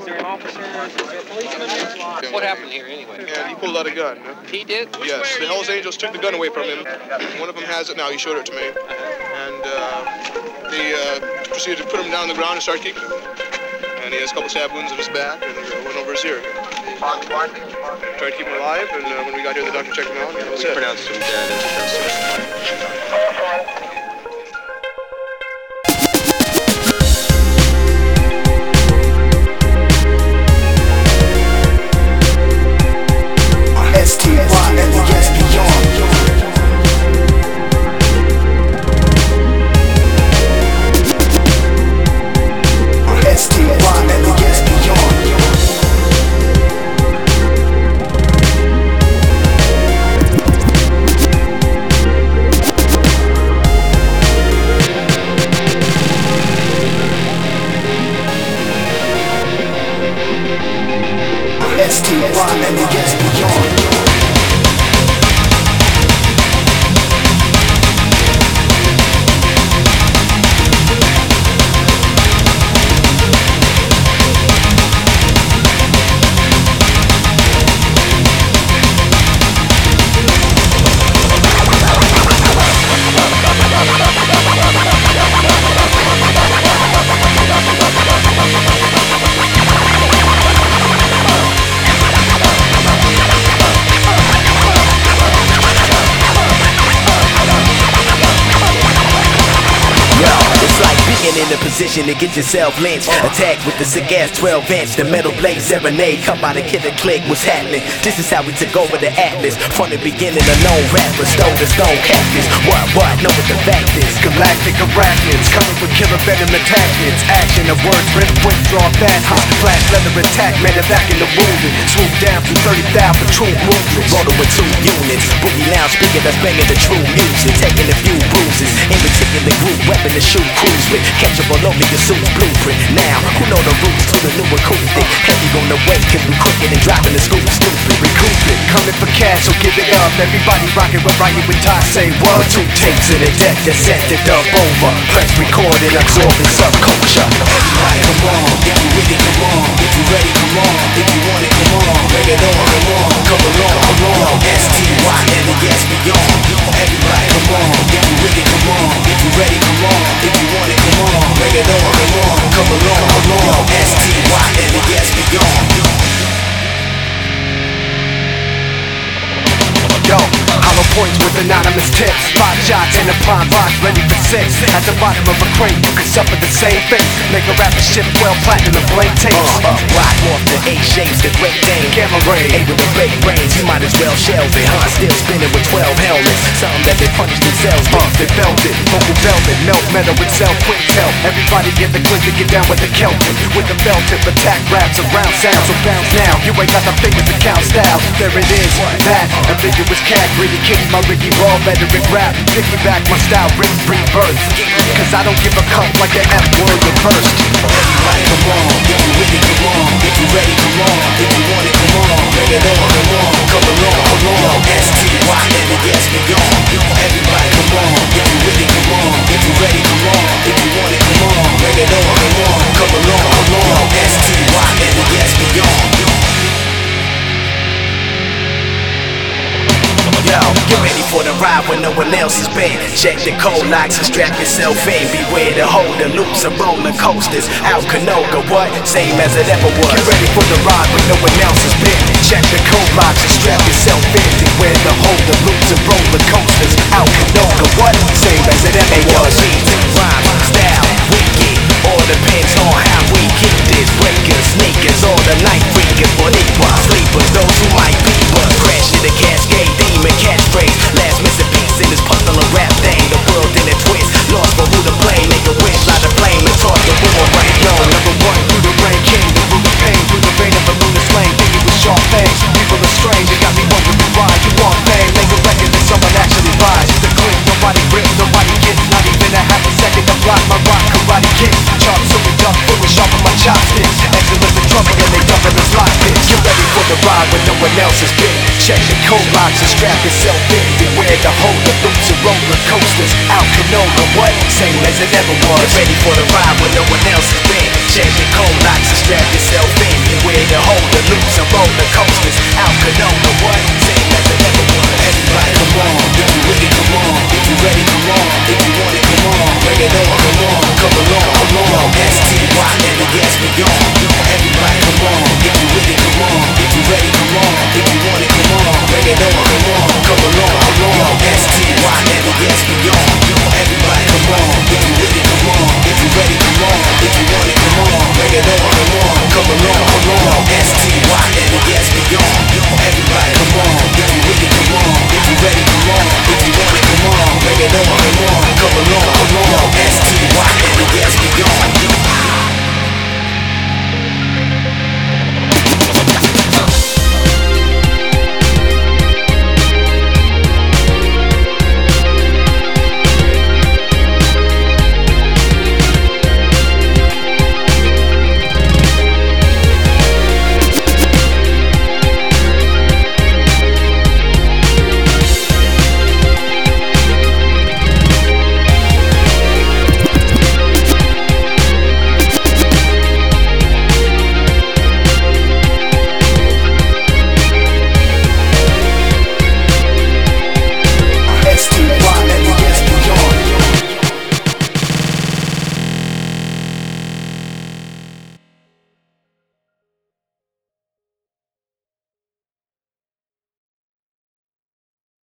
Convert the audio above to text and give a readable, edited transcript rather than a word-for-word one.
there an officer? A policeman? What happened here anyway? And he pulled out a gun. He did? Yes, the Hells Angels took the gun away from him. One of them has it now. He showed it to me. And they proceeded to put him down on the ground and start kicking him. And he has a couple stab wounds in his back and went over his ear. Tried to keep him alive, and when we got here, the doctor checked him out, and that was it. We pronounced him dead. STY-LES Beyond. STY-LES Beyond. STY-LES Beyond. In a position to get yourself lynched. Attack with the sick ass 12-inch. The metal blade serenade. Come by the killer click. What's happening? This is how we took over the atlas. From the beginning, a known rapper stole the stone cactus. What? Know what the fact is. Galactic arachnids coming with killer venom tactics. Action of words, rip, quick, draw fast. Flash leather attack, medevac in the wounded. Swoop down from 30,000 for true movements. Rolling with 2 units. Boogie lounge speaker that's banging the true music. Taking a few bruises. In particular group weapon to shoot crews with. Catch up all over your suit's blueprint. Now, who know the roots to the new acoustic? Heavy on the way, cause we crooked and driving the scoop stupid. Recoup it, coming for cash, so give it up. Everybody rocking, we're writing with Ty, say what? With 2 tapes in the deck that set the dub over. Press record and absorbing subculture. Everybody come on, if you with it, come on. If you ready, come on. If you want it, come on. Bring it on, come on. Come along, come on. STY-LES Beyond. Everybody come on, if you with it, come on. If you ready, come on. If you want it, come on. Bring it on, come along, come on. STY-LES Beyond. Yo, hollow points with anonymous tips. 5 shots in a prime box, ready for 6. At the bottom of a crate, you can suffer the same fate. Make a rapper ship 12 platinum blank tapes. Rock off the 8 shapes, the Great Dane. Gamma ray, able to break brains, you might as well shelve it, huh? Still spinning with 12 helmets. Something that they punish themselves with. they felt it, vocal velvet, melt metal itself, quick tell. Everybody get the click to get down with the Celtic. With the belt tip, attack raps around sound. So bounce now, you ain't got the fingers to count style. There it is, that ambiguous cat, gritty kitty, my Ricky Raw, veteran rap. Piggyback my style, rebirth. Cause I don't give a cup like the F word reversed. Everybody come on, if you with it, come on. If you ready, come on. If you want it, come on. Bring it on, come on. Come along, come on. STY-LES Beyond. Everybody come on, if you with it, come on. If you ready, come on. If you want it, come on. Bring it on, come on. Come along, come on. STY-LES Beyond. Yo, get ready for the ride when no one else is been. Check the code locks and strap yourself in. Beware the holder, loops and roller coasters. Out Canoga, what? Same as it ever was. Get ready for the ride when no one else has been. Check the code locks and strap yourself in. Beware the holder, loops and roller coasters. Out Canoga, what? Same as it ever was. Rhyme, style, wicked. All depends on how we get this. Breakers, sneakers, all the night freakers. Boricua, sleepers, those who might be but crash in the cascade, demon catchphrase. Last missing piece in this puzzle of rap thing. The world in a twist, lost for who to blame. Make a wish, light a flame and toss the boomerang. Yo, number 1 through the rain king, the root of pain, through the vein of a lunar slang. Thinking with sharp fangs, people are strange. They got me wondering why you want fame. Make a record that someone actually buys. The click, nobody rips, nobody gets. Not even a half a second to block my rock karate kicks. Chop super dumb, fully sharpen my chopsticks. Excellent in trouble and they dump in the slot pits. Get ready for the ride when no one else has been. Check the code locks and strap yourself in. Beware the holder, loops and roller coasters. Out Canoga, what? Same as it ever was. Get ready for the ride when no one else has been. Check the code locks and strap yourself in. turns me on.